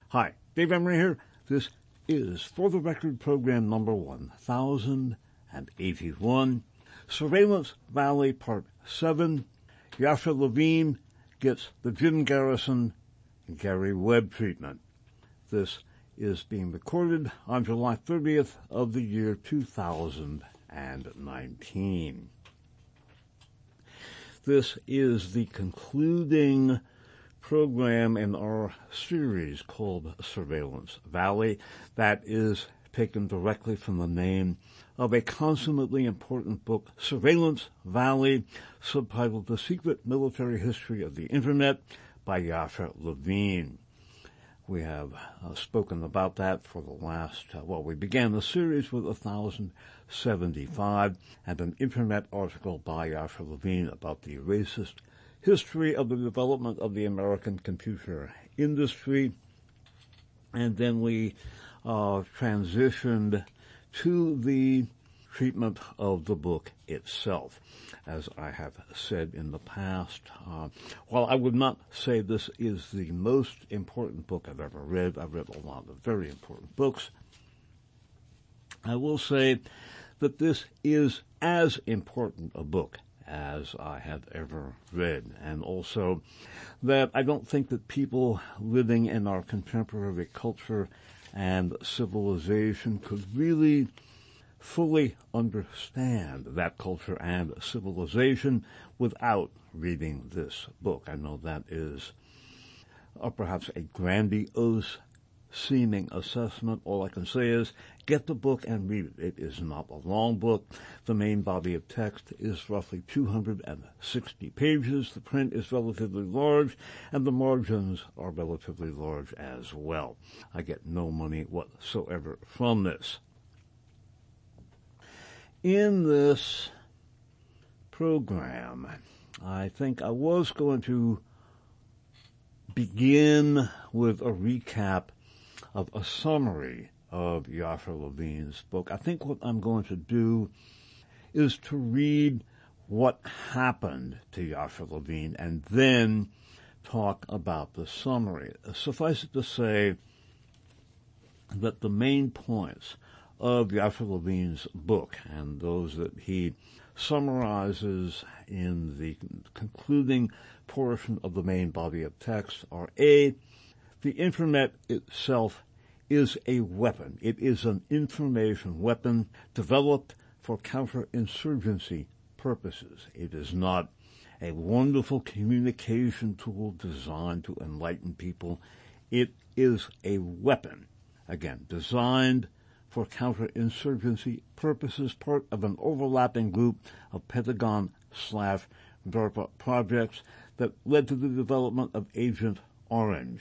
Hi, Dave Emery here. This is For the Record program number 1081, Surveillance Valley Part 7. Yasha Levine gets the Jim Garrison and Gary Webb treatment. This is being recorded on July 30th of the year 2019. This is the concluding program in our series called Surveillance Valley that is taken directly from the name of a consummately important book, Surveillance Valley, subtitled The Secret Military History of the Internet by Yasha Levine. We have spoken about that for the last, we began the series with 1075 and an Internet article by Yasha Levine about the racist history of the development of the American computer industry. And then we transitioned to the treatment of the book itself. As I have said in the past, while I would not say this is the most important book I've ever read, I've read a lot of very important books, I will say that this is as important a book as I have ever read, and also that I don't think that people living in our contemporary culture and civilization could really fully understand that culture and civilization without reading this book. I know that is perhaps a grandiose seeming assessment. All I can say is get the book and read it. It is not a long book. The main body of text is roughly 260 pages. The print is relatively large, and the margins are relatively large as well. I get no money whatsoever from this. In this program, I think I was going to begin with a recap of a summary of Yasha Levine's book. I think what I'm going to do is to read what happened to Yasha Levine and then talk about the summary. Suffice it to say that the main points of Yasha Levine's book, and those that he summarizes in the concluding portion of the main body of text, are A, the Internet itself is a weapon. It is an information weapon developed for counterinsurgency purposes. It is not a wonderful communication tool designed to enlighten people. It is a weapon, again, designed for counterinsurgency purposes, part of an overlapping group of Pentagon/DARPA projects that led to the development of Agent Orange.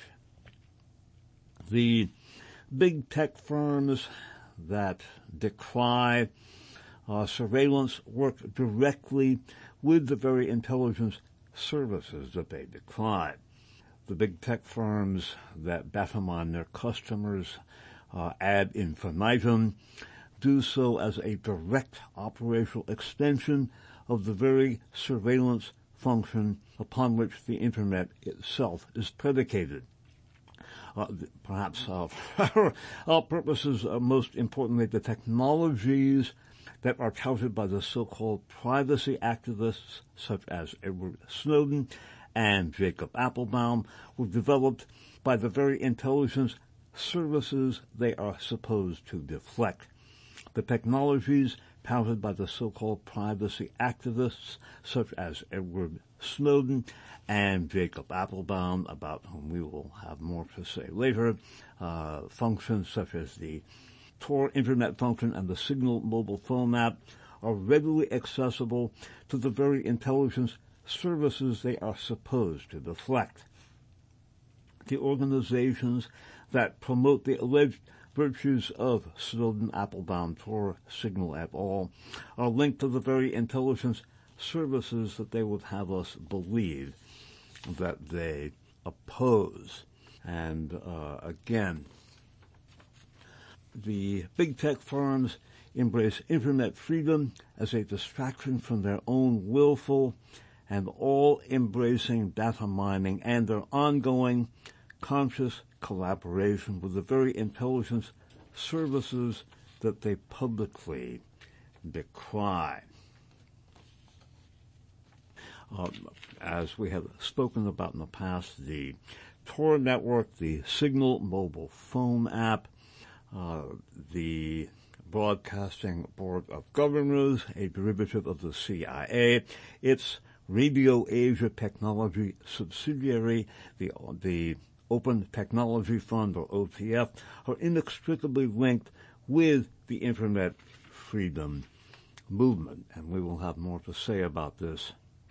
The big tech firms that decry surveillance work directly with the very intelligence services that they decry. The big tech firms that baffle their customers ad infinitum do so as a direct operational extension of the very surveillance function upon which the Internet itself is predicated. Perhaps for our purposes, most importantly, the technologies that are touted by the so-called privacy activists such as Edward Snowden and Jacob Appelbaum were developed by the very intelligence services they are supposed to deflect. The technologies touted by the so-called privacy activists such as Edward Snowden and Jacob Appelbaum, about whom we will have more to say later, functions such as the Tor Internet function and the Signal mobile phone app are readily accessible to the very intelligence services they are supposed to deflect. The organizations that promote the alleged virtues of Snowden, Appelbaum, Tor, Signal et al. Are linked to the very intelligence services that they would have us believe that they oppose. And again, the big tech firms embrace Internet freedom as a distraction from their own willful and all-embracing data mining and their ongoing conscious collaboration with the very intelligence services that they publicly decry. As we have spoken about in the past, the Tor network, the Signal mobile phone app, the Broadcasting Board of Governors, a derivative of the CIA, its Radio Asia Technology subsidiary, the Open Technology Fund, or OTF, are inextricably linked with the Internet freedom movement, and we will have more to say about this.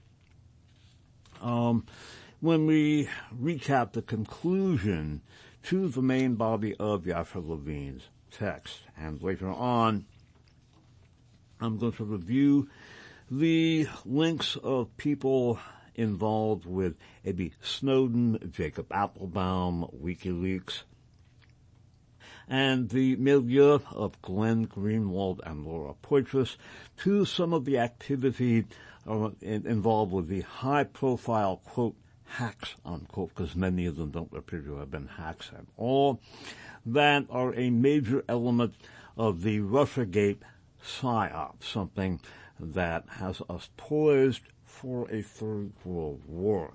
When we recap the conclusion to the main body of Yasser Levin's text, and later on I'm going to review the links of people involved with Edward Snowden, Jacob Appelbaum, WikiLeaks, and the milieu of Glenn Greenwald and Laura Poitras, to some of the activity involved with the high-profile, quote, hacks, unquote, because many of them don't appear to have been hacks at all, that are a major element of the Russiagate PSYOP, something that has us poised for a third world war.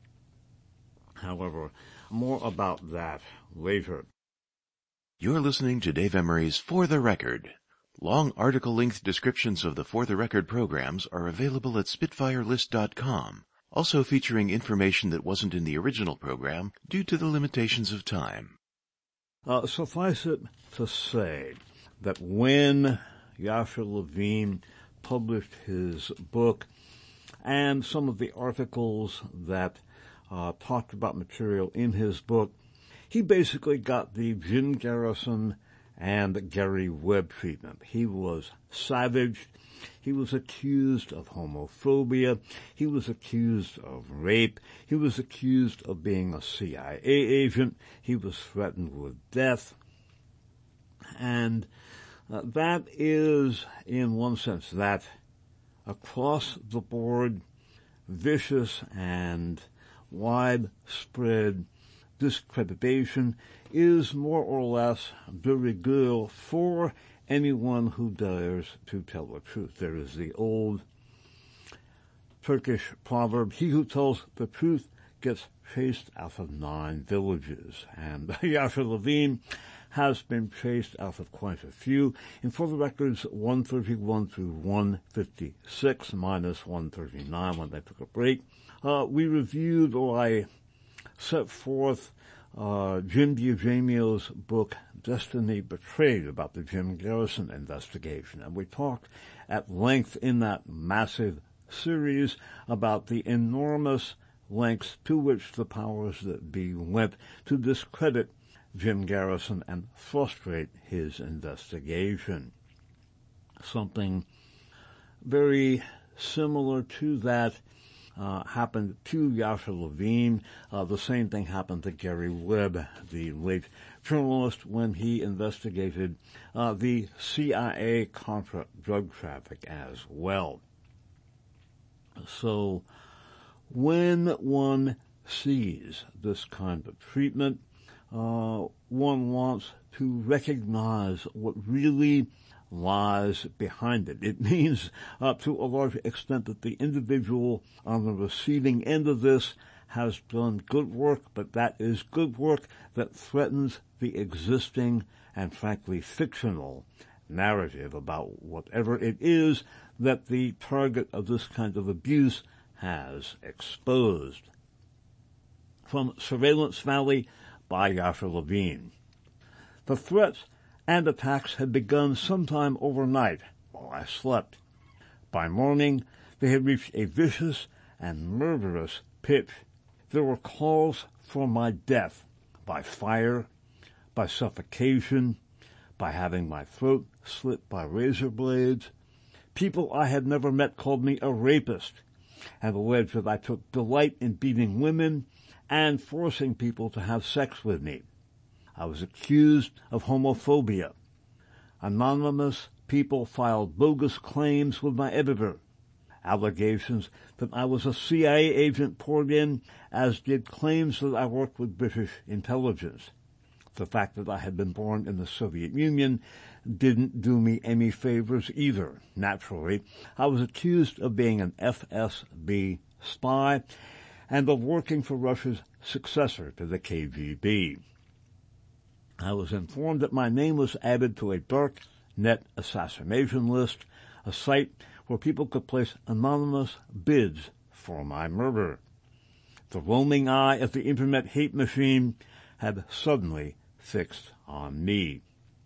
However, more about that later. You're listening to Dave Emery's For the Record. Long article-length descriptions of the For the Record programs are available at SpitfireList.com, also featuring information that wasn't in the original program due to the limitations of time. Suffice it to say that when Yasser Levin published his book and some of the articles that talked about material in his book, he basically got the Jim Garrison and Gary Webb treatment. He was savaged. He was accused of homophobia. He was accused of rape. He was accused of being a CIA agent. He was threatened with death. And that is, in one sense, that across-the-board, vicious and widespread discreditation is more or less de rigueur for anyone who dares to tell the truth. There is the old Turkish proverb, he who tells the truth gets chased out of 9 villages. And Yasser Levin has been chased out of quite a few. And for the records, 131 through 156, minus 139 when they took a break, we reviewed, or I set forth, Jim Bugemio's book, Destiny Betrayed, about the Jim Garrison investigation. And we talked at length in that massive series about the enormous lengths to which the powers that be went to discredit Jim Garrison and frustrate his investigation. Something very similar to that happened to Yasser Levin. The same thing happened to Gary Webb, the late journalist, when he investigated the CIA Contra drug traffic as well. So when one sees this kind of treatment, one wants to recognize what really lies behind it. It means, to a large extent, that the individual on the receiving end of this has done good work, but that is good work that threatens the existing and frankly fictional narrative about whatever it is that the target of this kind of abuse has exposed. From Surveillance Valley by Yasser Levin. The threats and attacks had begun sometime overnight while I slept. By morning, they had reached a vicious and murderous pitch. There were calls for my death by fire, by suffocation, by having my throat slit by razor blades. People I had never met called me a rapist and alleged that I took delight in beating women and forcing people to have sex with me. I was accused of homophobia. Anonymous people filed bogus claims with my editor. Allegations that I was a CIA agent poured in, as did claims that I worked with British intelligence. The fact that I had been born in the Soviet Union didn't do me any favors either. Naturally, I was accused of being an FSB spy and of working for Russia's successor to the KGB. I was informed that my name was added to a dark net assassination list, a site where people could place anonymous bids for my murder. The roaming eye of the internet hate machine had suddenly fixed on me.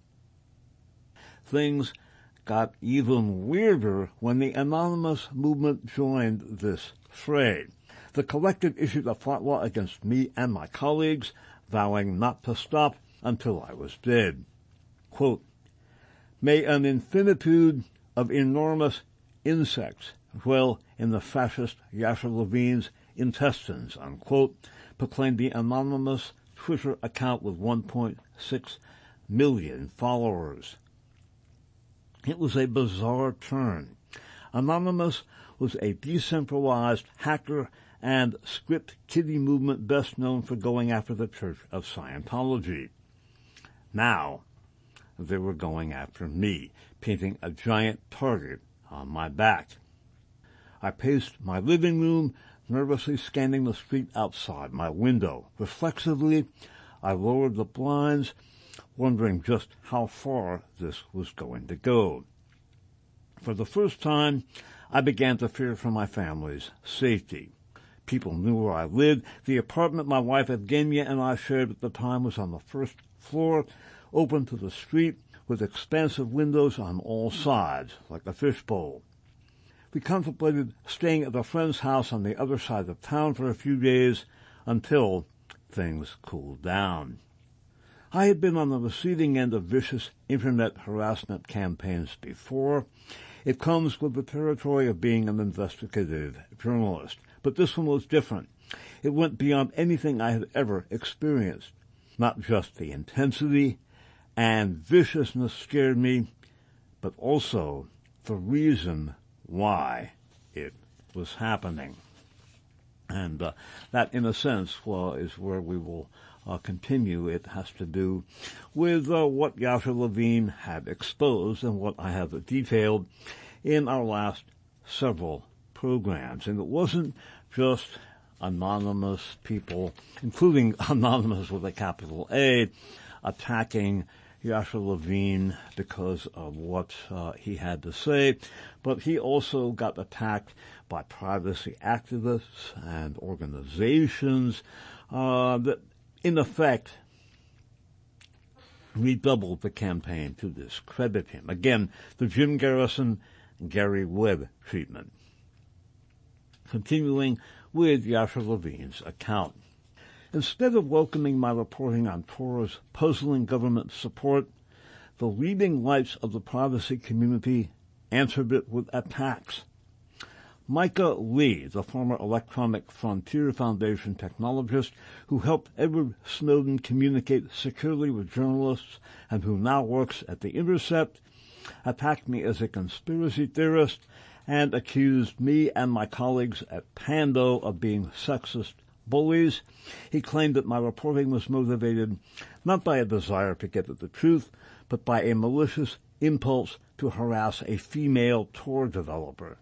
Things got even weirder when the anonymous movement joined this fray. The collective issued a fatwa against me and my colleagues, vowing not to stop until I was dead. Quote, "May an infinitude of enormous insects dwell in the fascist Yasser Levine's intestines," unquote, proclaimed the anonymous Twitter account with 1.6 million followers. It was a bizarre turn. Anonymous was a decentralized hacker and script kiddie movement best known for going after the Church of Scientology. Now, they were going after me, painting a giant target on my back. I paced my living room, nervously scanning the street outside my window. Reflexively, I lowered the blinds, wondering just how far this was going to go. For the first time, I began to fear for my family's safety. People knew where I lived. The apartment my wife Evgenia and I shared at the time was on the first floor, open to the street, with expansive windows on all sides, like a fishbowl. We contemplated staying at a friend's house on the other side of town for a few days until things cooled down. I had been on the receiving end of vicious internet harassment campaigns before. It comes with the territory of being an investigative journalist. But this one was different. It went beyond anything I had ever experienced. Not just the intensity and viciousness scared me, but also the reason why it was happening. And that, in a sense, is where we will continue. It has to do with what Yasser Levine had exposed and what I have detailed in our last several programs. And it wasn't just anonymous people, including anonymous with a capital A, attacking Yasser Levine because of what he had to say, but he also got attacked by privacy activists and organizations that, in effect, redoubled the campaign to discredit him. Again, the Jim Garrison, Gary Webb treatment. Continuing with Yasser Levine's account. Instead of welcoming my reporting on Torah's puzzling government support, the leading lights of the privacy community answered it with attacks. Micah Lee, the former Electronic Frontier Foundation technologist who helped Edward Snowden communicate securely with journalists and who now works at The Intercept, attacked me as a conspiracy theorist and accused me and my colleagues at Pando of being sexist bullies. He claimed that my reporting was motivated not by a desire to get at the truth, but by a malicious impulse to harass a female Tor developer.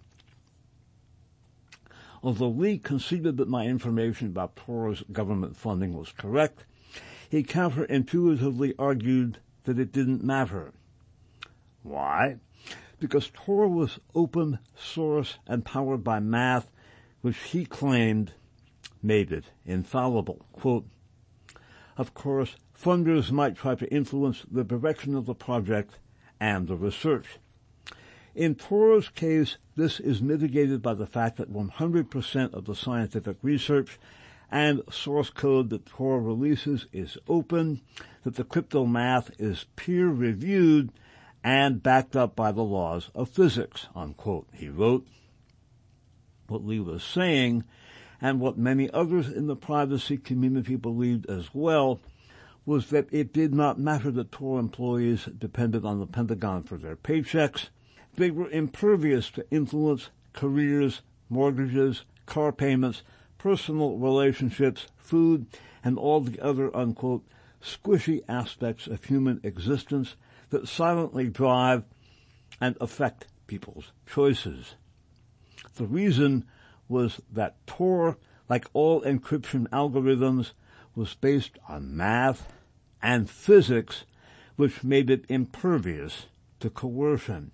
Although Lee conceded that my information about Tor's government funding was correct, he counterintuitively argued that it didn't matter. Why? Because Tor was open source and powered by math, which he claimed made it infallible. Quote, "Of course, funders might try to influence the direction of the project and the research. In Tor's case, this is mitigated by the fact that 100% of the scientific research and source code that Tor releases is open, that the crypto math is peer-reviewed and backed up by the laws of physics," unquote, he wrote. What Lee was saying, and what many others in the privacy community believed as well, was that it did not matter that Tor employees depended on the Pentagon for their paychecks. They were impervious to influence careers, mortgages, car payments, personal relationships, food, and all the other, unquote, squishy aspects of human existence that silently drive and affect people's choices. The reason was that Tor, like all encryption algorithms, was based on math and physics, which made it impervious to coercion.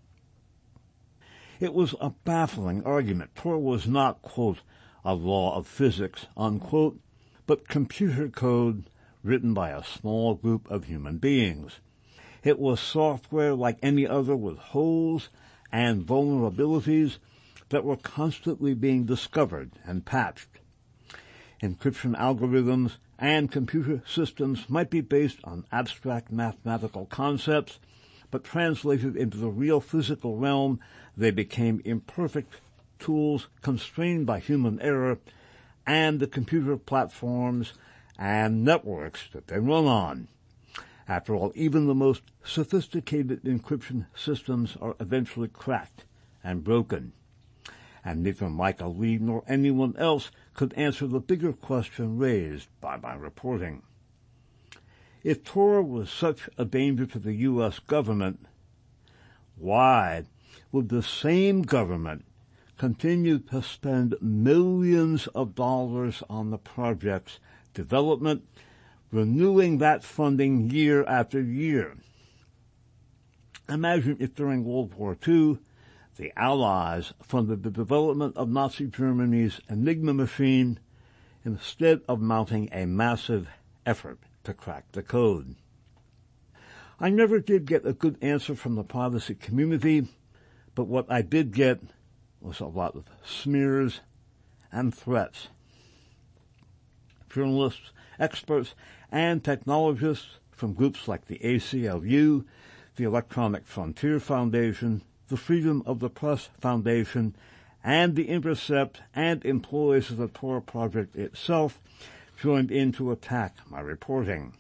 It was a baffling argument. Tor was not, quote, a law of physics, unquote, but computer code written by a small group of human beings. It was software like any other with holes and vulnerabilities that were constantly being discovered and patched. Encryption algorithms and computer systems might be based on abstract mathematical concepts, but translated into the real physical realm, they became imperfect tools constrained by human error and the computer platforms and networks that they run on. After all, even the most sophisticated encryption systems are eventually cracked and broken. And neither Michael Lee nor anyone else could answer the bigger question raised by my reporting. If Tor was such a danger to the U.S. government, why would the same government continue to spend millions of dollars on the project's development, renewing that funding year after year? Imagine if during World War II, the Allies funded the development of Nazi Germany's Enigma machine instead of mounting a massive effort to crack the code. I never did get a good answer from the privacy community, but what I did get was a lot of smears and threats. Journalists, experts, and technologists from groups like the ACLU, the Electronic Frontier Foundation, the Freedom of the Press Foundation, and the Intercept and employees of the Tor project itself joined in to attack my reporting.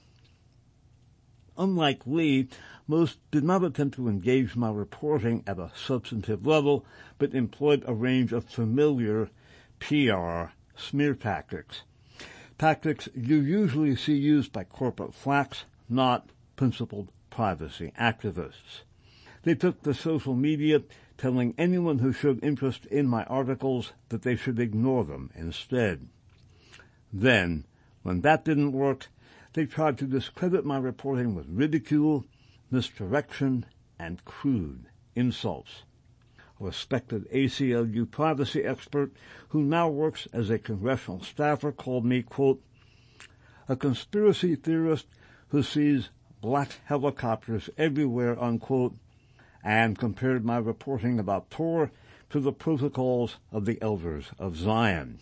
Unlike Lee, most did not attempt to engage my reporting at a substantive level, but employed a range of familiar PR smear tactics. Tactics you usually see used by corporate flacks, not principled privacy activists. They took to social media, telling anyone who showed interest in my articles that they should ignore them instead. Then, when that didn't work, they tried to discredit my reporting with ridicule, misdirection, and crude insults. A respected ACLU privacy expert who now works as a congressional staffer called me, quote, a conspiracy theorist who sees black helicopters everywhere, unquote, and compared my reporting about Tor to the protocols of the Elders of Zion.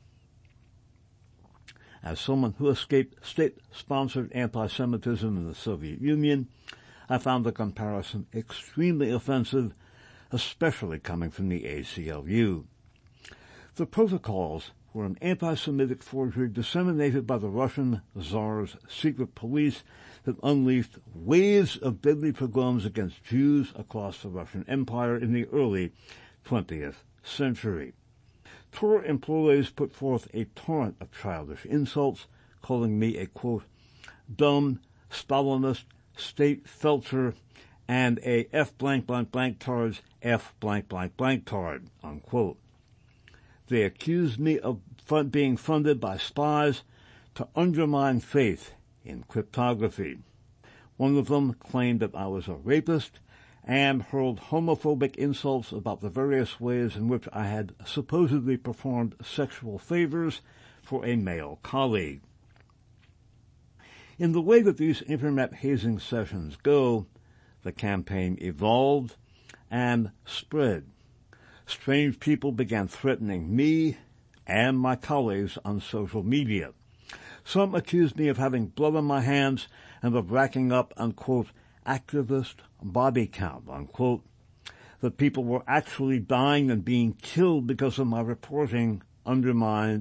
As someone who escaped state-sponsored anti-Semitism in the Soviet Union, I found the comparison extremely offensive, especially coming from the ACLU. The protocols were an anti-Semitic forgery disseminated by the Russian Tsar's secret police that unleashed waves of deadly pogroms against Jews across the Russian Empire in the early 20th century. Tor employees put forth a torrent of childish insults, calling me a, quote, dumb, Stalinist, state felcher, and a F-blank-blank-blank-tard's F-blank-blank-blank-tard, unquote. They accused me of being funded by spies to undermine faith in cryptography. One of them claimed that I was a rapist and hurled homophobic insults about the various ways in which I had supposedly performed sexual favors for a male colleague. In the way that these internet hazing sessions go, the campaign evolved and spread. Strange people began threatening me and my colleagues on social media. Some accused me of having blood on my hands and of racking up, unquote, activist body count, unquote, that people were actually dying and being killed because my reporting undermined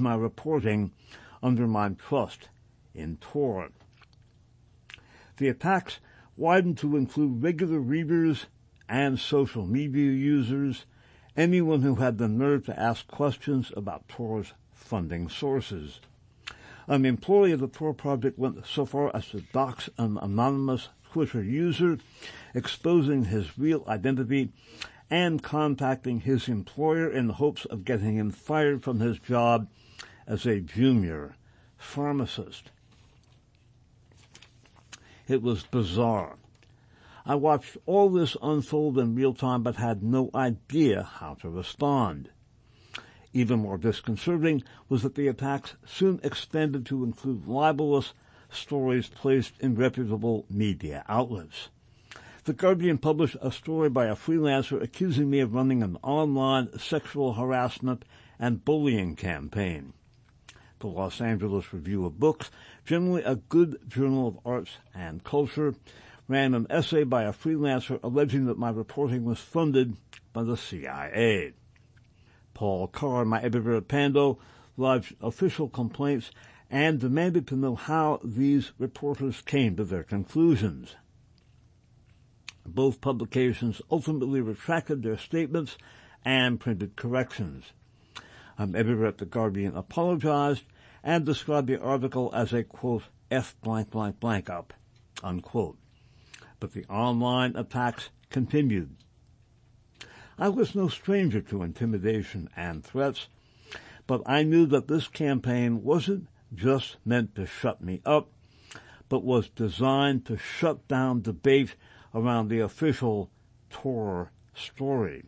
trust in Tor. The attacks widened to include regular readers and social media users, anyone who had the nerve to ask questions about Tor's funding sources. An employee of the Tor Project went so far as to dox an anonymous Twitter user, exposing his real identity and contacting his employer in the hopes of getting him fired from his job as a junior pharmacist. It was bizarre. I watched all this unfold in real time but had no idea how to respond. Even more disconcerting was that the attacks soon expanded to include libelous stories placed in reputable media outlets. The Guardian published a story by a freelancer accusing me of running an online sexual harassment and bullying campaign. The Los Angeles Review of Books, generally a good journal of arts and culture, ran an essay by a freelancer alleging that my reporting was funded by the CIA. Paul Carr, my editor at Pando, lodged official complaints and demanded to know how these reporters came to their conclusions. Both publications ultimately retracted their statements and printed corrections. An editor at The Guardian apologized and described the article as a, quote, F blank blank blank up, unquote. But the online attacks continued. I was no stranger to intimidation and threats, but I knew that this campaign wasn't just meant to shut me up, but was designed to shut down debate around the official Tor story.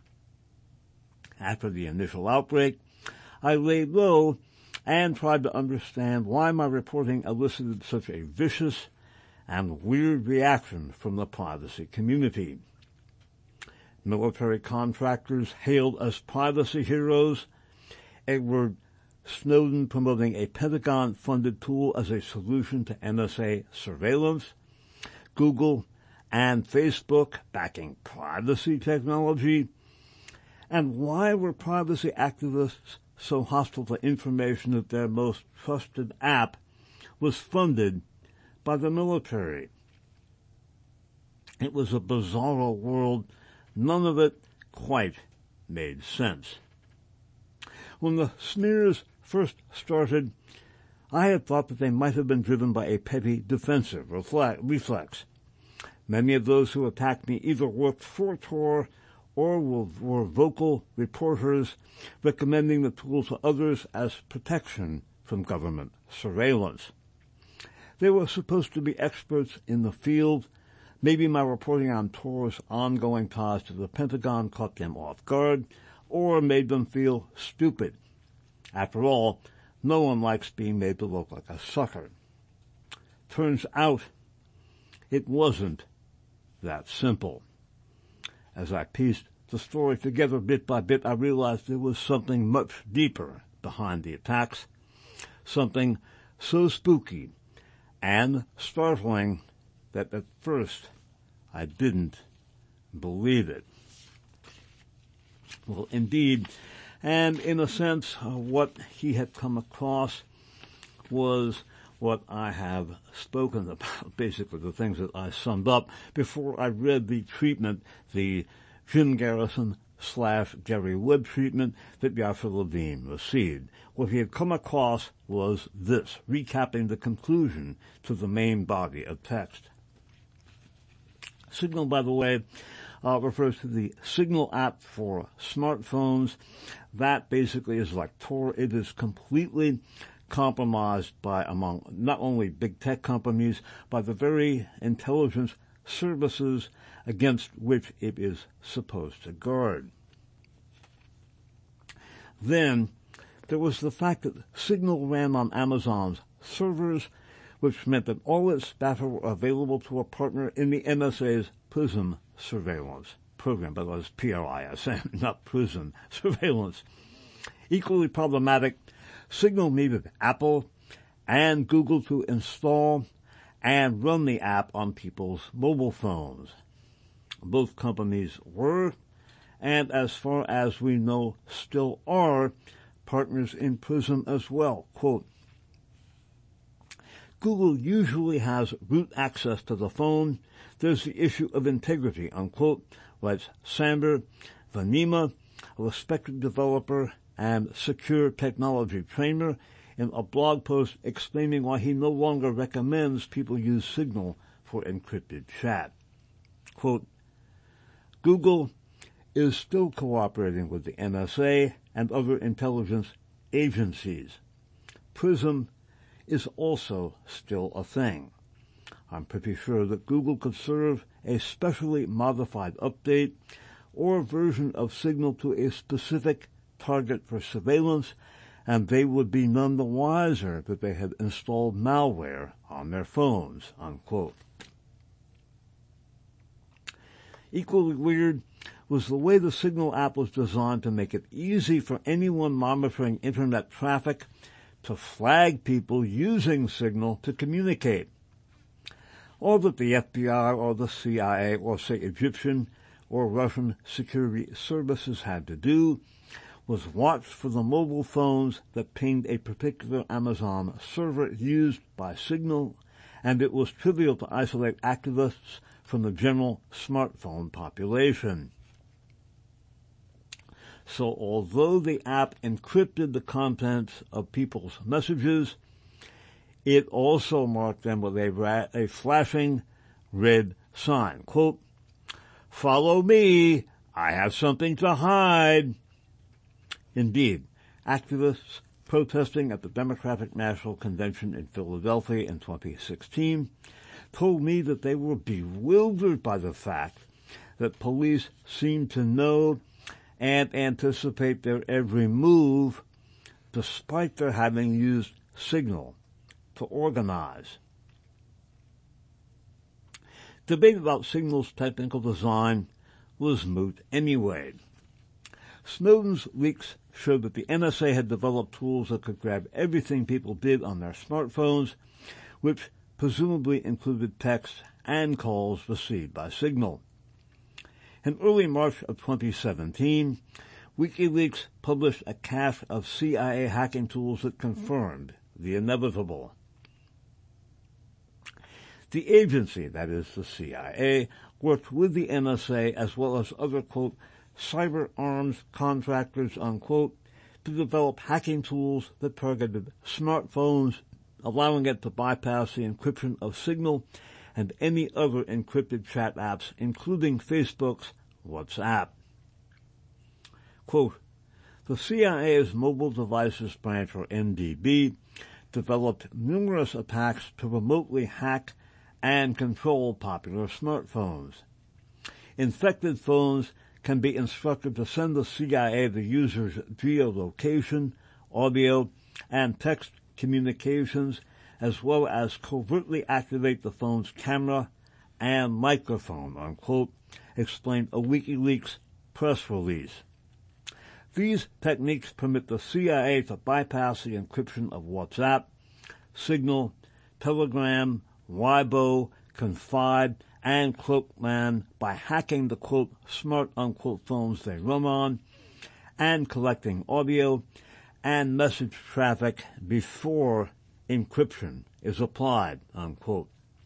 After the initial outbreak, I laid low and tried to understand why my reporting elicited such a vicious and weird reaction from the privacy community. Military contractors hailed as privacy heroes, Edward Snowden promoting a Pentagon-funded tool as a solution to NSA surveillance, Google and Facebook backing privacy technology, and why were privacy activists so hostile to information that their most trusted app was funded by the military? It was a bizarre world. None of it quite made sense. When the smears first started, I had thought that they might have been driven by a petty defensive reflex. Many of those who attacked me either worked for Tor or were vocal reporters recommending the tool to others as protection from government surveillance. They were supposed to be experts in the field. Maybe my reporting on Tor's ongoing ties to the Pentagon caught them off guard or made them feel stupid. After all, no one likes being made to look like a sucker. Turns out it wasn't that simple. As I pieced the story together bit by bit, I realized there was something much deeper behind the attacks, something so spooky and startling that at first I didn't believe it. Well, indeed, and in a sense, what he had come across was what I have spoken about, basically the things that I summed up before I read the treatment, the Jim Garrison / Jerry Wood treatment that Yasser Levine received. What he had come across was this, recapping the conclusion to the main body of text. Signal, by the way, refers to the Signal app for smartphones. That basically is like Tor. It is completely compromised by, among not only big tech companies, by the very intelligence services against which it is supposed to guard. Then there was the fact that Signal ran on Amazon's servers, which meant that all its data were available to a partner in the NSA's PRISM surveillance program, but it was PRISM, not PRISM surveillance. Equally problematic, Signal needed Apple and Google to install and run the app on people's mobile phones. Both companies were, and as far as we know, still are, partners in PRISM as well. Quote, Google usually has root access to the phone. There's the issue of integrity, unquote, writes Sander Vanema, a respected developer and secure technology trainer, in a blog post explaining why he no longer recommends people use Signal for encrypted chat. Quote, Google is still cooperating with the NSA and other intelligence agencies. PRISM is also still a thing. I'm pretty sure that Google could serve a specially modified update or version of Signal to a specific target for surveillance, and they would be none the wiser that they had installed malware on their phones, unquote. Equally weird was the way the Signal app was designed to make it easy for anyone monitoring internet traffic to flag people using Signal to communicate. All that the FBI or the CIA or, say, Egyptian or Russian security services had to do was watch for the mobile phones that pinged a particular Amazon server used by Signal, and it was trivial to isolate activists from the general smartphone population. So although the app encrypted the contents of people's messages, it also marked them with a flashing red sign. Quote, "Follow me, I have something to hide." Indeed, activists protesting at the Democratic National Convention in Philadelphia in 2016 told me that they were bewildered by the fact that police seemed to know and anticipate their every move, despite their having used Signal to organize. Debate about Signal's technical design was moot anyway. Snowden's leaks showed that the NSA had developed tools that could grab everything people did on their smartphones, which presumably included texts and calls received by Signal. In early March of 2017, WikiLeaks published a cache of CIA hacking tools that confirmed the inevitable. The agency, that is the CIA, worked with the NSA as well as other, quote, cyber arms contractors, unquote, to develop hacking tools that targeted smartphones, allowing it to bypass the encryption of Signal and any other encrypted chat apps, including Facebook's WhatsApp. Quote, the CIA's Mobile Devices Branch, or MDB, developed numerous attacks to remotely hack and control popular smartphones. Infected phones can be instructed to send the CIA the user's geolocation, audio, and text communications, as well as covertly activate the phone's camera and microphone, unquote, explained a WikiLeaks press release. These techniques permit the CIA to bypass the encryption of WhatsApp, Signal, Telegram, Weibo, Confide, and Cloakman by hacking the, quote, smart, unquote, phones they run on and collecting audio and message traffic before encryption is applied, unquote.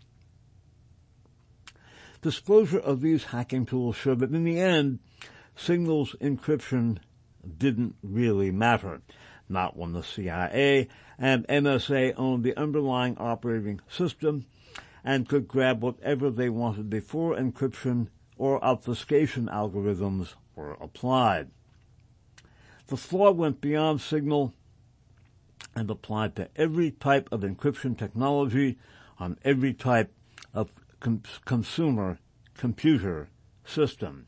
Disclosure of these hacking tools showed that in the end, Signal's encryption didn't really matter, not when the CIA and NSA owned the underlying operating system and could grab whatever they wanted before encryption or obfuscation algorithms were applied. The flaw went beyond Signal and applied to every type of encryption technology on every type of consumer computer system.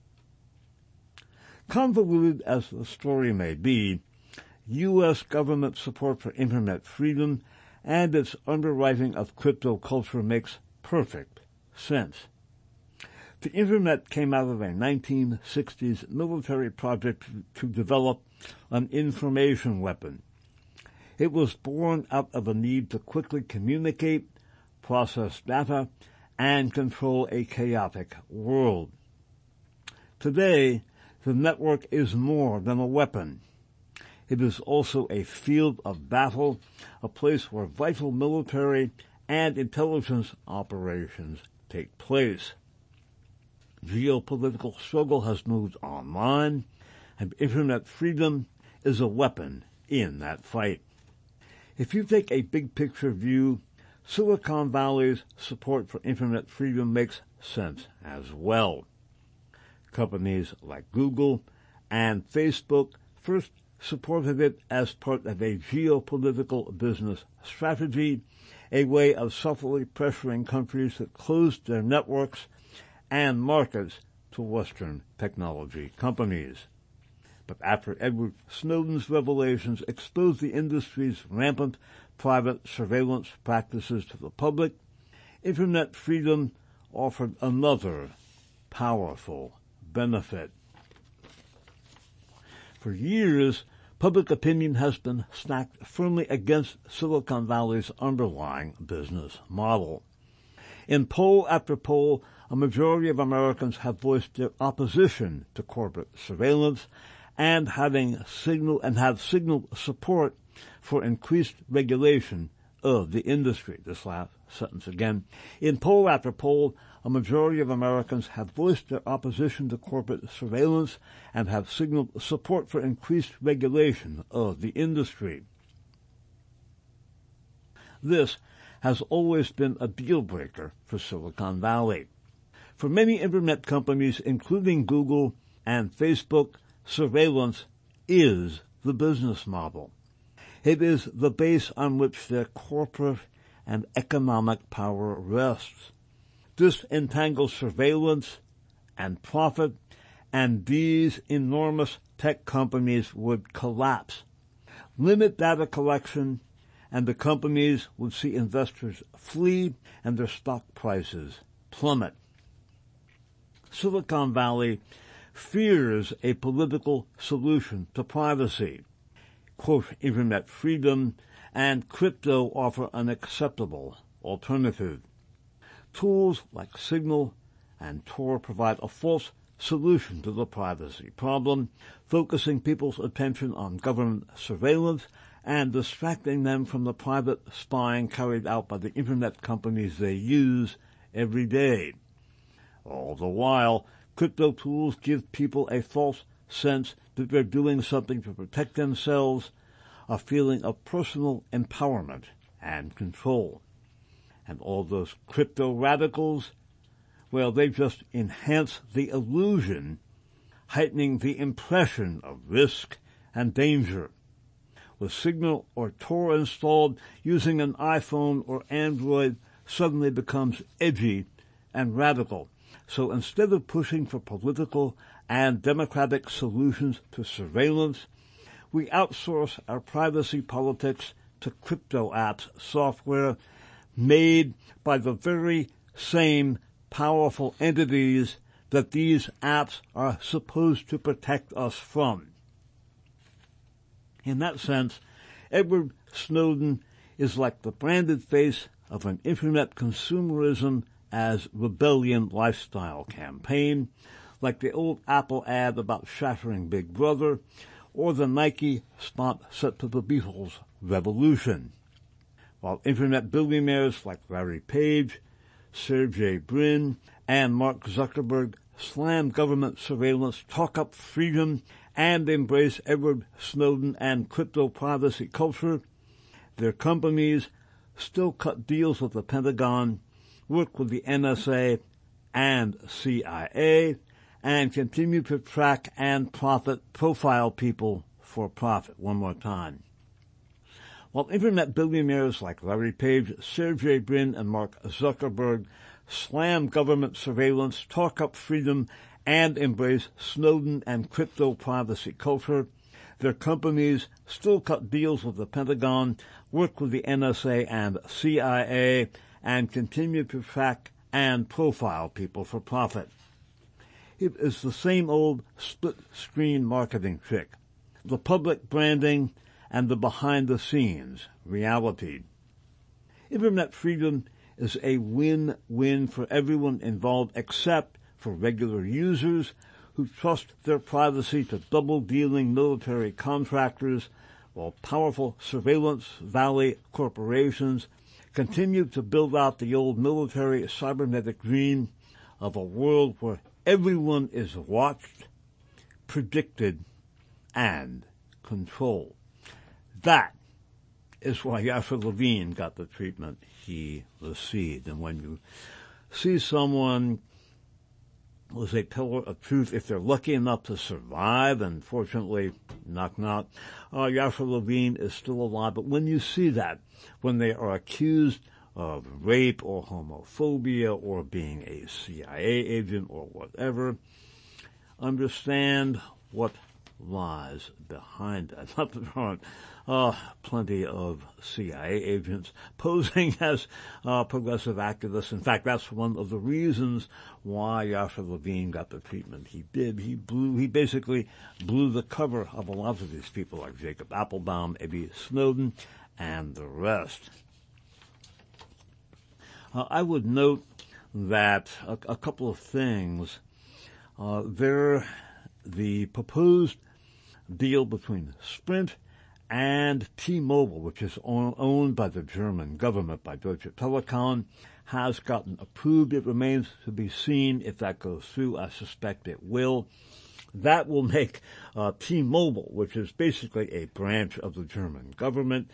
Convoluted as the story may be, U.S. government support for Internet freedom and its underwriting of crypto culture makes perfect sense. The Internet came out of a 1960s military project to develop an information weapon. It was born out of a need to quickly communicate, process data, and control a chaotic world. Today, the network is more than a weapon. It is also a field of battle, a place where vital military and intelligence operations take place. Geopolitical struggle has moved online. and Internet freedom is a weapon in that fight. If you take a big-picture view, Silicon Valley's support for Internet freedom makes sense as well. Companies like Google and Facebook first supported it as part of a geopolitical business strategy, a way of subtly pressuring countries that closed their networks and markets to Western technology companies. But after Edward Snowden's revelations exposed the industry's rampant private surveillance practices to the public, Internet freedom offered another powerful benefit. For years, public opinion has been stacked firmly against Silicon Valley's underlying business model. In poll after poll, a majority of Americans have voiced their opposition to corporate surveillance and have signaled support for increased regulation of the industry. This last sentence again. In poll after poll, a majority of Americans have voiced their opposition to corporate surveillance and have signaled support for increased regulation of the industry. This has always been a deal-breaker for Silicon Valley. For many Internet companies, including Google and Facebook, surveillance is the business model. It is the base on which their corporate and economic power rests. This entangles surveillance and profit, and these enormous tech companies would collapse. Limit data collection, and the companies would see investors flee and their stock prices plummet. Silicon Valley fears a political solution to privacy. Quote, Internet freedom and crypto offer an acceptable alternative. Tools like Signal and Tor provide a false solution to the privacy problem, focusing people's attention on government surveillance and distracting them from the private spying carried out by the Internet companies they use every day. All the while, crypto tools give people a false sense that they're doing something to protect themselves, a feeling of personal empowerment and control. And all those crypto radicals, well, they just enhance the illusion, heightening the impression of risk and danger. With Signal or Tor installed, using an iPhone or Android suddenly becomes edgy and radical. So instead of pushing for political and democratic solutions to surveillance, we outsource our privacy politics to crypto apps software made by the very same powerful entities that these apps are supposed to protect us from. In that sense, Edward Snowden is like the branded face of an Internet consumerism as rebellion lifestyle campaign, like the old Apple ad about shattering Big Brother, or the Nike spot set to the Beatles' Revolution. While Internet billionaires like Larry Page, Sergey Brin, and Mark Zuckerberg slam government surveillance, talk up freedom, and embrace Edward Snowden and crypto privacy culture, their companies still cut deals with the Pentagon, work with the NSA and CIA, and continue to track and profile people for profit. One more time. While Internet billionaires like Larry Page, Sergey Brin, and Mark Zuckerberg slam government surveillance, talk up freedom, and embrace Snowden and crypto privacy culture, their companies still cut deals with the Pentagon, work with the NSA and CIA, and continue to track and profile people for profit. It is the same old split-screen marketing trick, the public branding and the behind-the-scenes reality. Internet freedom is a win-win for everyone involved except for regular users who trust their privacy to double-dealing military contractors, while powerful surveillance valley corporations continue to build out the old military cybernetic dream of a world where everyone is watched, predicted, and control. That is why Yasser Levine got the treatment he received. And when you see someone who is a pillar of truth, if they're lucky enough to survive, and fortunately, knock knock, Yasser Levine is still alive. But when you see that, when they are accused of rape or homophobia or being a CIA agent or whatever, understand what lies behind that. Not that there aren't plenty of CIA agents posing as progressive activists. In fact, that's one of the reasons why Yasser Levine got the treatment he did. He basically blew the cover of a lot of these people like Jacob Appelbaum, Edward Snowden, and the rest. I would note that a couple of things. The proposed deal between Sprint and T-Mobile, which is owned by the German government, by Deutsche Telekom, has gotten approved. It remains to be seen if that goes through. I suspect it will. That will make T-Mobile, which is basically a branch of the German government,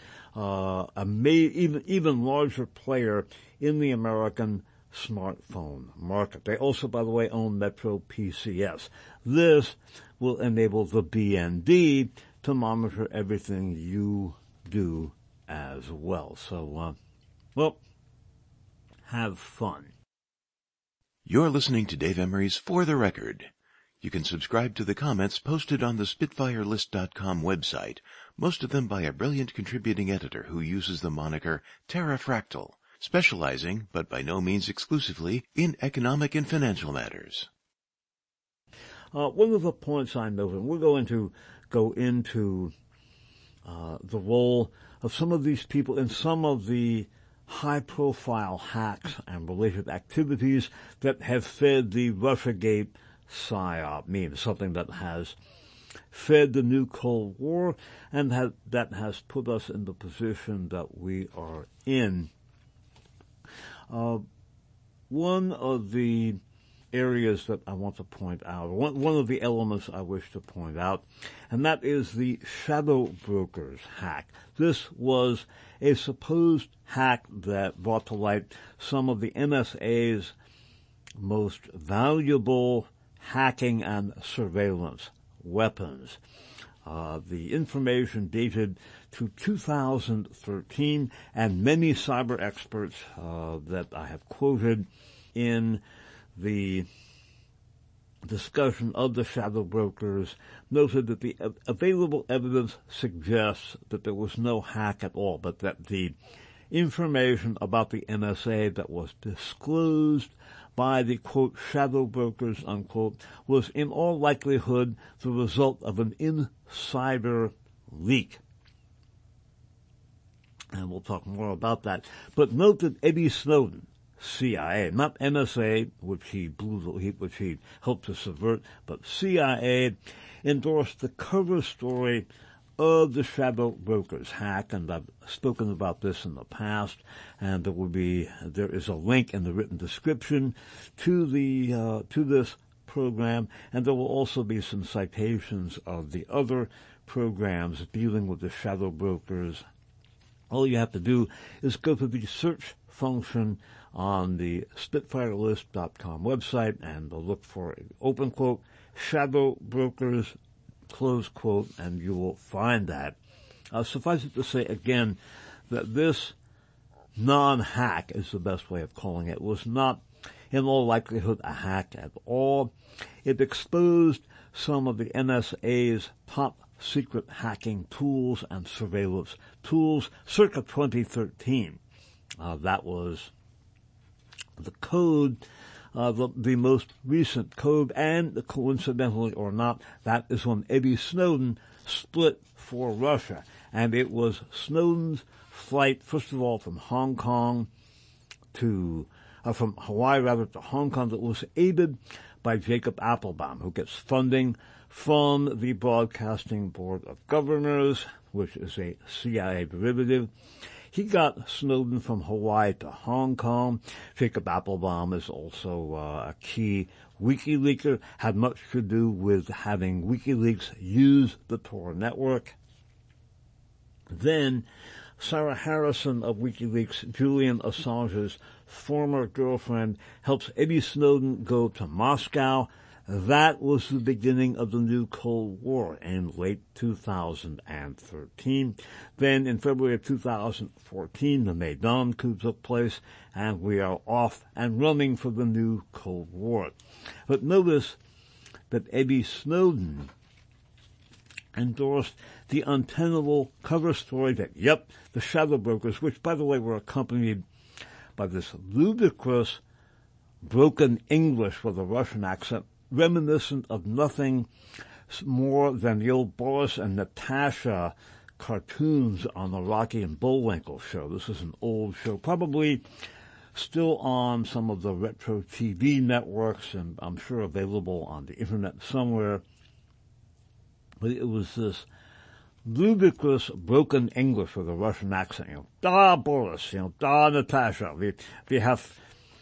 even larger player in the American smartphone market. They also, by the way, own Metro PCS. This will enable the BND to monitor everything you do as well. So, have fun. You're listening to Dave Emery's For the Record. You can subscribe to the comments posted on the SpitfireList.com website, most of them by a brilliant contributing editor who uses the moniker Terrafractal, specializing, but by no means exclusively, in economic and financial matters. One of the points I noted, we're going to go into the role of some of these people in some of the high-profile hacks and related activities that have fed the Russiagate PSYOP meme, something that has fed the new Cold War and that has put us in the position that we are in. One of the areas that I want to point out, one of the elements I wish to point out, and that is the shadow brokers hack. This was a supposed hack that brought to light some of the NSA's most valuable hacking and surveillance weapons. The information dated to 2013, and many cyber experts that I have quoted in the discussion of the shadow brokers noted that the available evidence suggests that there was no hack at all, but that the information about the NSA that was disclosed by the, quote, shadow brokers, unquote, was in all likelihood the result of an insider leak. And we'll talk more about that. But note that Edward Snowden, CIA, not NSA, which he helped to subvert, but CIA, endorsed the cover story of the shadow brokers hack, and I've spoken about this in the past, and there is a link in the written description to this program, and there will also be some citations of the other programs dealing with the shadow brokers. All you have to do is go to the search function on the SpitfireList.com website and look for, open quote, shadow brokers, close quote, and you will find that. Suffice it to say again that this non-hack is the best way of calling it. Was not in all likelihood a hack at all. It exposed some of the NSA's top secret hacking tools and surveillance tools circa 2013. That was the code, the most recent code, and coincidentally or not, that is when Edward Snowden split for Russia. And it was Snowden's flight, first of all, from Hawaii to Hong Kong, that was aided by Jacob Appelbaum, who gets funding from the Broadcasting Board of Governors, which is a CIA derivative. He got Snowden from Hawaii to Hong Kong. Jacob Appelbaum is also a key WikiLeaker, had much to do with having WikiLeaks use the Tor network. Then Sarah Harrison of WikiLeaks, Julian Assange's former girlfriend, helps Eddie Snowden go to Moscow. That was the beginning of the new Cold War in late 2013. Then in February of 2014, the Maidan coup took place, and we are off and running for the new Cold War. But notice that Eddie Snowden endorsed the untenable cover story that, the shadow brokers, which, by the way, were accompanied by this ludicrous broken English with a Russian accent, reminiscent of nothing more than the old Boris and Natasha cartoons on the Rocky and Bullwinkle show. This is an old show, probably still on some of the retro TV networks, and I'm sure available on the internet somewhere. But it was this ludicrous broken English with a Russian accent. Da Boris, da Natasha. We have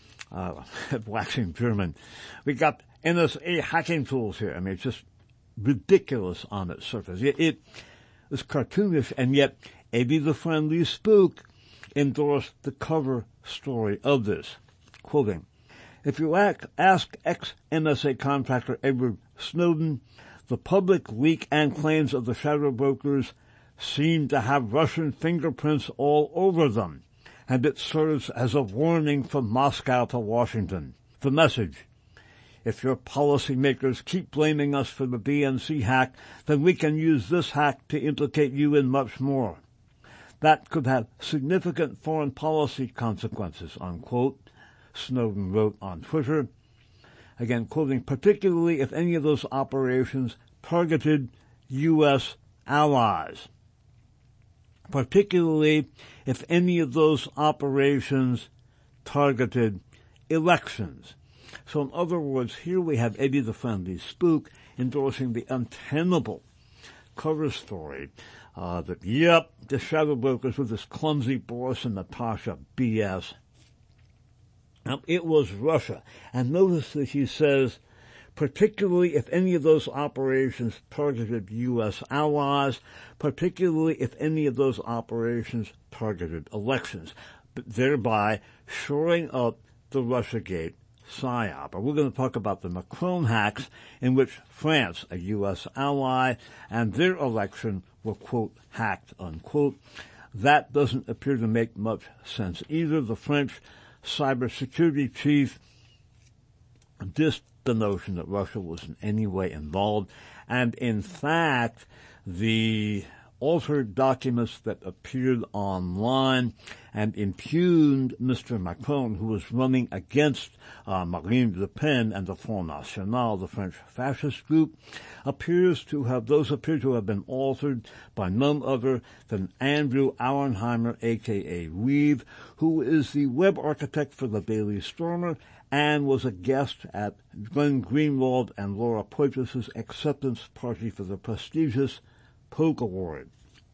waxing German. We got NSA hacking tools here. I mean, it's just ridiculous on its surface. It was cartoonish, and yet Eddie the Friendly Spook endorsed the cover story of this. Quoting, if you ask ex-NSA contractor Edward Snowden, the public leak and claims of the shadow brokers seem to have Russian fingerprints all over them, and it serves as a warning from Moscow to Washington. The message: if your policymakers keep blaming us for the DNC hack, then we can use this hack to implicate you in much more. That could have significant foreign policy consequences, unquote, Snowden wrote on Twitter. Again, quoting, particularly if any of those operations targeted U.S. allies. Particularly if any of those operations targeted elections. So in other words, here we have Eddie the Friendly Spook endorsing the untenable cover story that, the shadow brokers with this clumsy Boris and Natasha BS. Now, it was Russia. And notice that he says, particularly if any of those operations targeted U.S. allies, particularly if any of those operations targeted elections, but thereby shoring up the Russiagate PSYOP. We're going to talk about the Macron hacks in which France, a U.S. ally, and their election were, quote, hacked, unquote. That doesn't appear to make much sense either. The French cybersecurity chief dissed the notion that Russia was in any way involved, and in fact, the altered documents that appeared online and impugned Mr. Macron, who was running against Marine Le Pen and the Front National, the French fascist group, appear to have been altered by none other than Andrew Auernheimer, a.k.a. Weave, who is the web architect for the Daily Stormer and was a guest at Glenn Greenwald and Laura Poitras' acceptance party for the prestigious Polk Award.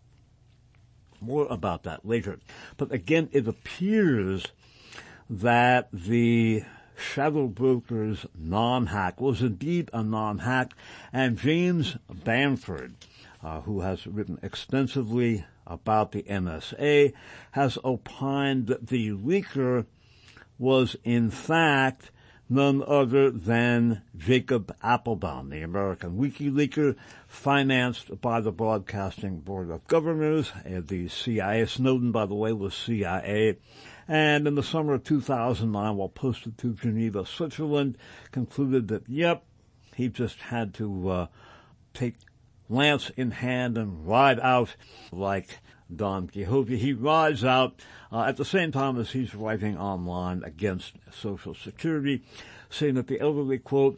More about that later. But again, it appears that the shadow broker's non-hack was indeed a non-hack, and James Bamford, who has written extensively about the NSA, has opined that the leaker was in fact none other than Jacob Appelbaum, the American WikiLeaker, financed by the Broadcasting Board of Governors, the CIA. Snowden, by the way, was CIA. And in the summer of 2009, while posted to Geneva, Switzerland, concluded that, he just had to take lance in hand and ride out like Don Quixote. He rides out at the same time as he's writing online against Social Security, saying that the elderly, quote,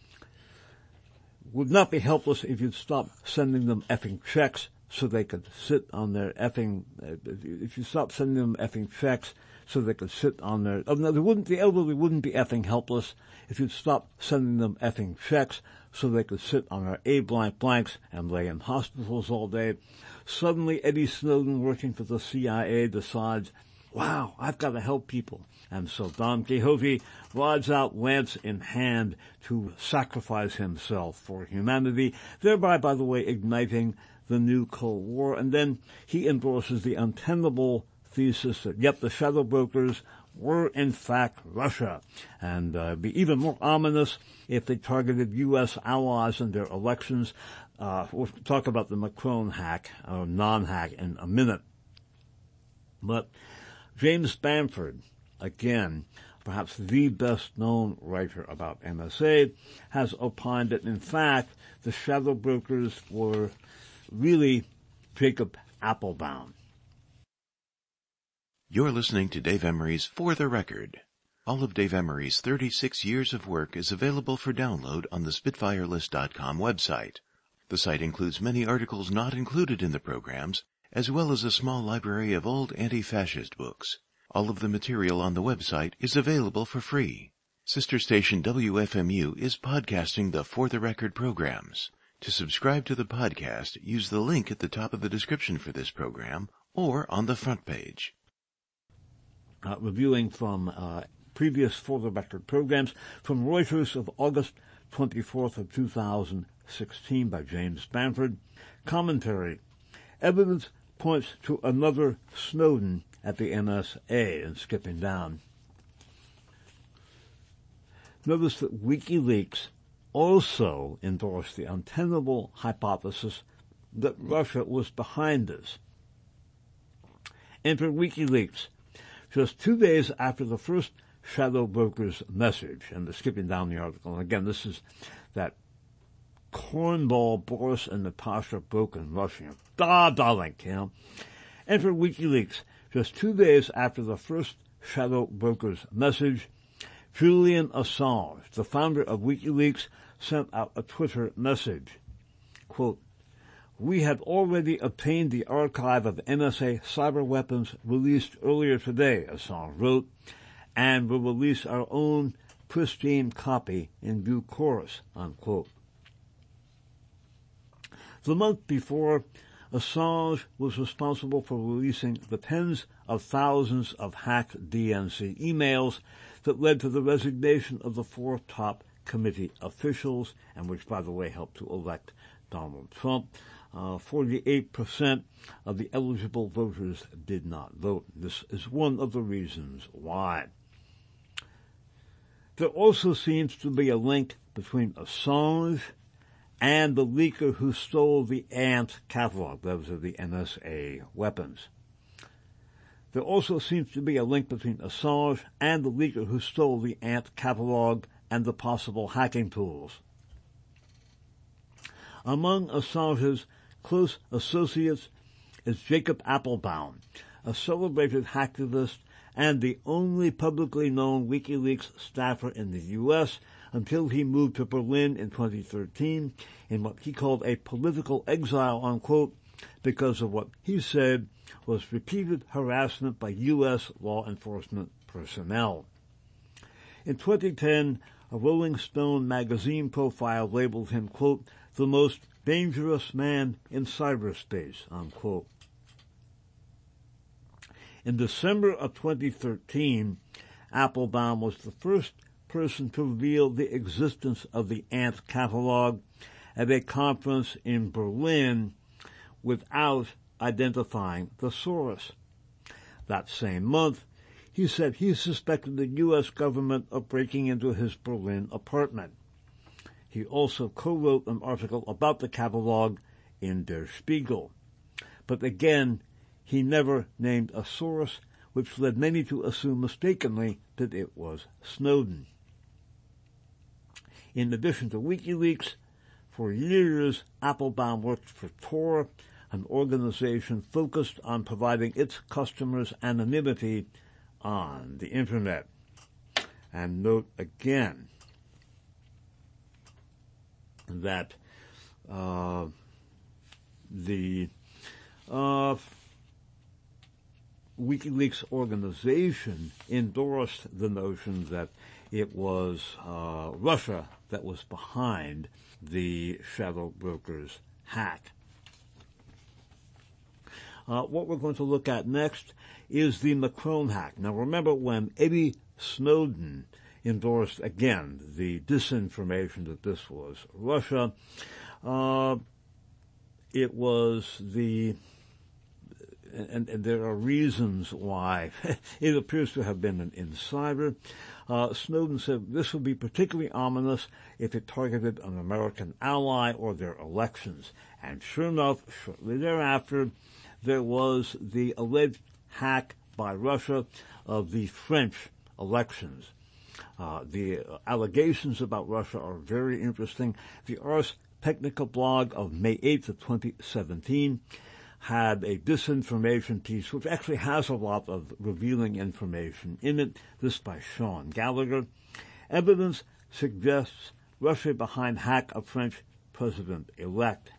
would not be helpless if you'd stop sending them effing checks so they could sit on their if you stop sending them effing checks so they could sit on their... Oh, no, the elderly wouldn't be effing helpless if you'd stop sending them effing checks so they could sit on their A-blanks and lay in hospitals all day. Suddenly, Eddie Snowden, working for the CIA, decides, wow, I've got to help people. And so Don Quixote rides out lance in hand to sacrifice himself for humanity, thereby, by the way, igniting the new Cold War. And then he endorses the untenable thesis that, yep, the shadow brokers were in fact Russia, and be even more ominous if they targeted U.S. allies in their elections. We'll talk about the Macron hack, or non-hack, in a minute. But James Bamford, again, perhaps the best-known writer about NSA, has opined that, in fact, the shadow brokers were really Jacob Appelbaum. You're listening to Dave Emery's For the Record. All of Dave Emery's 36 years of work is available for download on the SpitfireList.com website. The site includes many articles not included in the programs, as well as a small library of old anti-fascist books. All of the material on the website is available for free. Sister station WFMU is podcasting the For the Record programs. To subscribe to the podcast, use the link at the top of the description for this program or on the front page. Reviewing from previous For the Record programs from Reuters of August 24th of 2016 by James Bamford. Commentary. Evidence points to another Snowden at the NSA, and skipping down. Notice that WikiLeaks also endorsed the untenable hypothesis that Russia was behind this. Enter WikiLeaks. Just 2 days after the first shadow broker's message, and skipping down the article, and again, this is that cornball Boris and Natasha broke in Russia. Darling, Enter WikiLeaks. Just 2 days after the first shadow broker's message, Julian Assange, the founder of WikiLeaks, sent out a Twitter message. Quote, "We have already obtained the archive of NSA cyber weapons released earlier today," Assange wrote, "and will release our own pristine copy in due course," unquote. The month before, Assange was responsible for releasing the tens of thousands of hacked DNC emails that led to the resignation of the 4 top committee officials, and which, by the way, helped to elect Donald Trump. 48% of the eligible voters did not vote. This is one of the reasons why. There also seems to be a link between Assange and the leaker who stole the ANT catalog. Those are the NSA weapons. There also seems to be a link between Assange and the leaker who stole the ANT catalog and the possible hacking tools. Among Assange's close associates is Jacob Appelbaum, a celebrated hacktivist and the only publicly known WikiLeaks staffer in the U.S. until he moved to Berlin in 2013 in what he called a political exile, unquote, because of what he said was repeated harassment by U.S. law enforcement personnel. In 2010, a Rolling Stone magazine profile labeled him, quote, "the most dangerous man in cyberspace," unquote. In December of 2013, Appelbaum was the first person to reveal the existence of the ANT catalog at a conference in Berlin without identifying the source. That same month, he said he suspected the U.S. government of breaking into his Berlin apartment. He also co-wrote an article about the catalog in Der Spiegel. But again, he never named a source, which led many to assume mistakenly that it was Snowden. In addition to WikiLeaks, for years Appelbaum worked for Tor, an organization focused on providing its customers anonymity on the Internet. And note again that WikiLeaks organization endorsed the notion that it was Russia that was behind the shadow brokers' hack. What we're going to look at next is the Macron hack. Now remember, when Eddie Snowden endorsed again the disinformation that this was Russia, it was and there are reasons why it appears to have been an insider. Snowden said this would be particularly ominous if it targeted an American ally or their elections. And sure enough, shortly thereafter, there was the alleged hack by Russia of the French elections. The allegations about Russia are very interesting. The Ars Technica blog of May 8th of 2017 had a disinformation piece which actually has a lot of revealing information in it, this by Sean Gallagher. Evidence suggests Russia behind hack of French president-elect.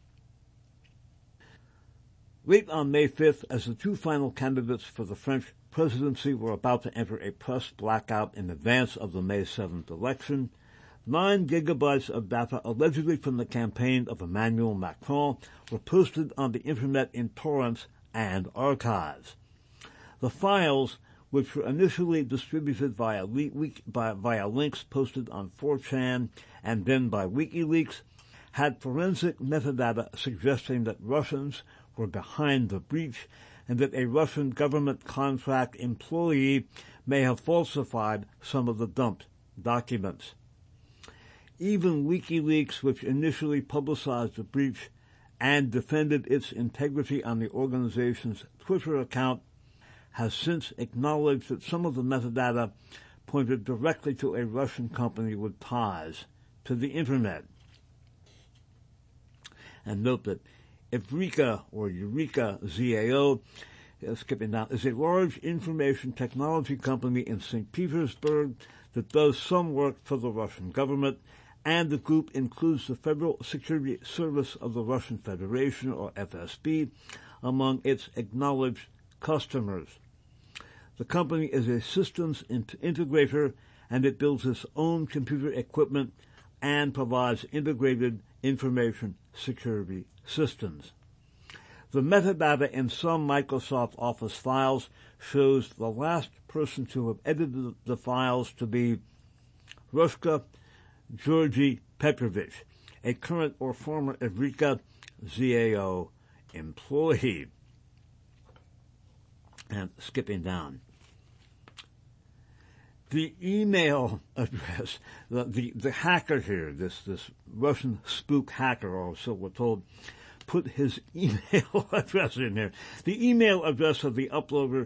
Late on May 5th, as the two final candidates for the French presidency were about to enter a press blackout in advance of the May 7th election, 9 gigabytes of data allegedly from the campaign of Emmanuel Macron were posted on the internet in torrents and archives. The files, which were initially distributed via links posted on 4chan and then by WikiLeaks, had forensic metadata suggesting that Russians were behind the breach and that a Russian government contract employee may have falsified some of the dumped documents. Even WikiLeaks, which initially publicized the breach and defended its integrity on the organization's Twitter account, has since acknowledged that some of the metadata pointed directly to a Russian company with ties to the Internet. And note that Eureka ZAO, skipping down, is a large information technology company in St. Petersburg that does some work for the Russian government, and the group includes the Federal Security Service of the Russian Federation, or FSB, among its acknowledged customers. The company is a systems integrator, and it builds its own computer equipment and provides integrated information security systems. The metadata in some Microsoft Office files shows the last person to have edited the files to be Rushka Georgy Petrovich, a current or former Eureka ZAO employee. And skipping down. The email address, the hacker here, this Russian spook hacker, or so we're told, put his email address in here. The email address of the uploader,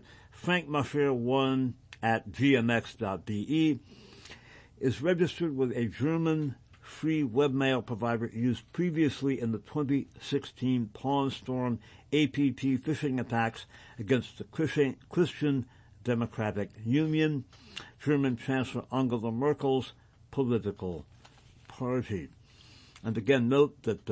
frankmascher1@gmx.de, is registered with a German free webmail provider used previously in the 2016 Pawn Storm APT phishing attacks against the Christian Democratic Union, German Chancellor Angela Merkel's political party. And again, note that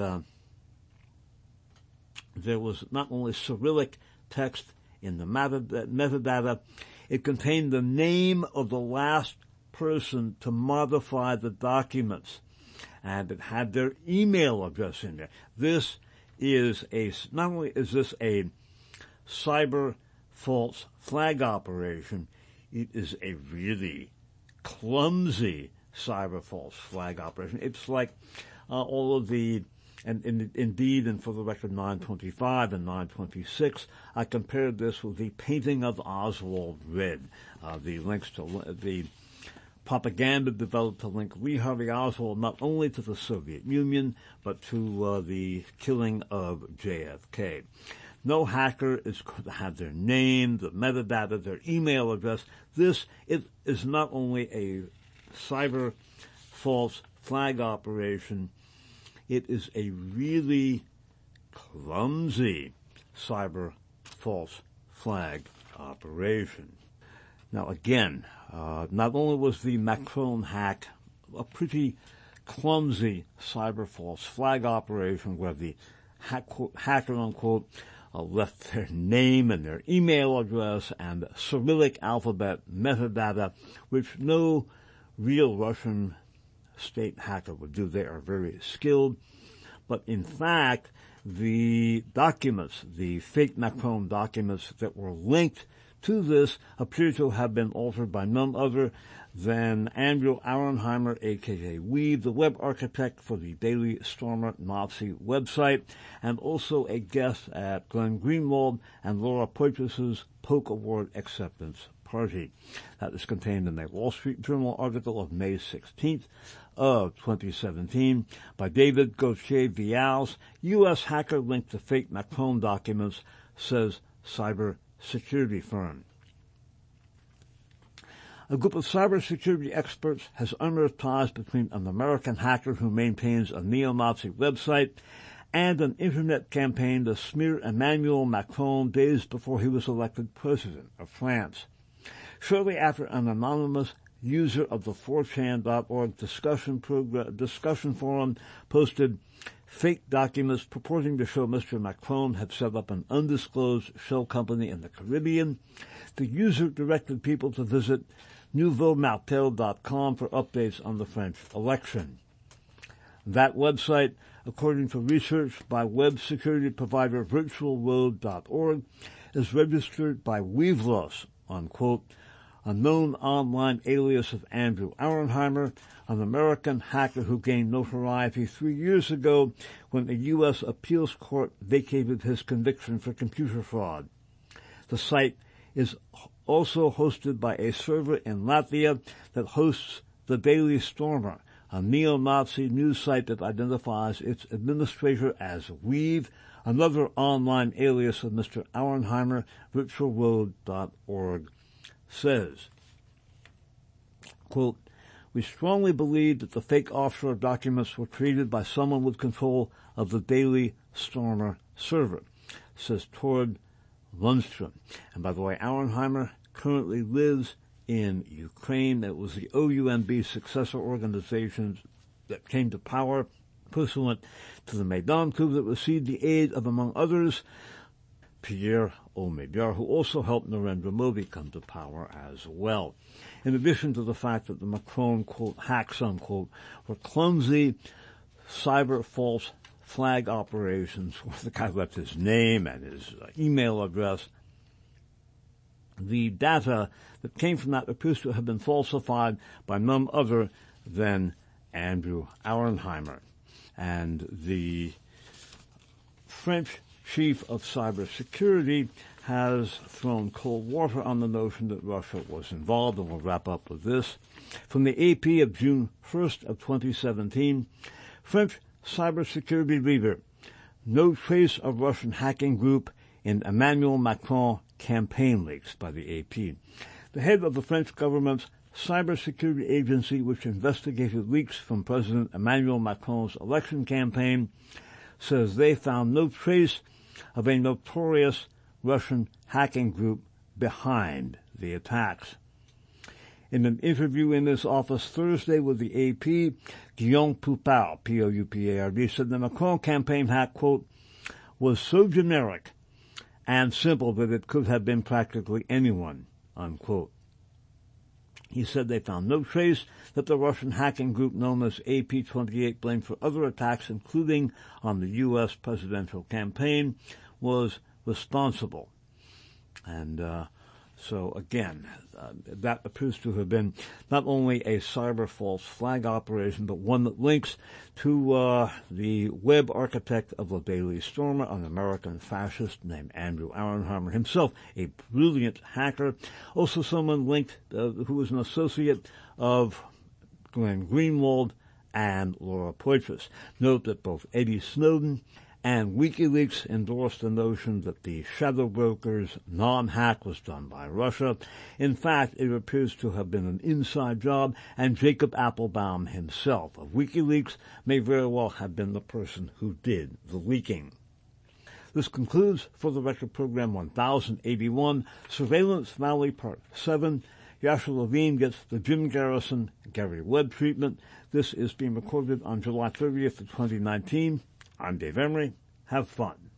there was not only Cyrillic text in the metadata, it contained the name of the last person to modify the documents, and it had their email address in there. This is not only is this a cyber false flag operation, it is a really clumsy cyber false flag operation. It's like all of the, and indeed, and for the record, 925 and 926, I compared this with the painting of Oswald Red. The links to the propaganda developed to link Lee Harvey Oswald not only to the Soviet Union, but to the killing of JFK. No hacker is going to have their name, the metadata, their email address. This is not only a cyber false flag operation, it is a really clumsy cyber false flag operation. Now again, not only was the Macron hack a pretty clumsy cyber false flag operation where the hacker, unquote, left their name and their email address and Cyrillic alphabet metadata, which no real Russian state hacker would do. They are very skilled. But in fact, the documents, the fake Macron documents that were linked to this appear to have been altered by none other than Andrew Auernheimer, a.k.a. Weave, the web architect for the Daily Stormer Nazi website, and also a guest at Glenn Greenwald and Laura Poitras's Polk Award acceptance party. That is contained in a Wall Street Journal article of May 16th of 2017 by David Gauthier-Vials. U.S. hacker linked to fake Macron documents, says cyber security firm. A group of cybersecurity experts has unearthed ties between an American hacker who maintains a neo-Nazi website and an internet campaign to smear Emmanuel Macron days before he was elected president of France. Shortly after an anonymous user of the 4chan.org discussion forum posted fake documents purporting to show Mr. Macron had set up an undisclosed shell company in the Caribbean, the user directed people to visit nouveaumartel.com for updates on the French election. That website, according to research by web security provider virtualroad.org, is registered by Weavelos, unquote, a known online alias of Andrew Auernheimer, an American hacker who gained notoriety 3 years ago when a U.S. appeals court vacated his conviction for computer fraud. The site is also hosted by a server in Latvia that hosts the Daily Stormer, a neo-Nazi news site that identifies its administrator as Weave, another online alias of Mr. Auernheimer. Virtualroad.org says, quote, "We strongly believe that the fake offshore documents were created by someone with control of the Daily Stormer server," says Tord Lundstrom. And by the way, Auernheimer currently lives in Ukraine. It was the OUNB successor organization that came to power pursuant to the Maidan coup that received the aid of, among others, Pierre Omidyar, who also helped Narendra Modi come to power as well. In addition to the fact that the Macron, quote, hacks, unquote, were clumsy cyber false flag operations where the guy left his name and his email address, the data that came from that appears to have been falsified by none other than Andrew Auernheimer. And the French chief of cybersecurity has thrown cold water on the notion that Russia was involved, and we'll wrap up with this. From the AP of June 1st of 2017, French cybersecurity leader, no trace of Russian hacking group in Emmanuel Macron campaign leaks by the AP. The head of the French government's cybersecurity agency, which investigated leaks from President Emmanuel Macron's election campaign, says they found no trace of a notorious Russian hacking group behind the attacks. In an interview in his office Thursday with the AP, Guillaume Poupard, P-O-U-P-A-R-D, said the Macron campaign hack, quote, was so generic and simple that it could have been practically anyone, unquote. He said they found no trace that the Russian hacking group known as AP-28, blamed for other attacks, including on the U.S. presidential campaign, was responsible. And so again, that appears to have been not only a cyber false flag operation, but one that links to the web architect of the Daily Stormer, an American fascist named Andrew Auernheimer, himself a brilliant hacker. Also someone linked who was an associate of Glenn Greenwald and Laura Poitras. Note that both Eddie Snowden and WikiLeaks endorsed the notion that the shadow broker's non-hack was done by Russia. In fact, it appears to have been an inside job, and Jacob Appelbaum himself of WikiLeaks may very well have been the person who did the leaking. This concludes For the Record Program 1081, Surveillance Valley Part 7. Yasha Levine gets the Jim Garrison Gary Webb treatment. This is being recorded on July 30th of 2019. I'm Dave Emery. Have fun.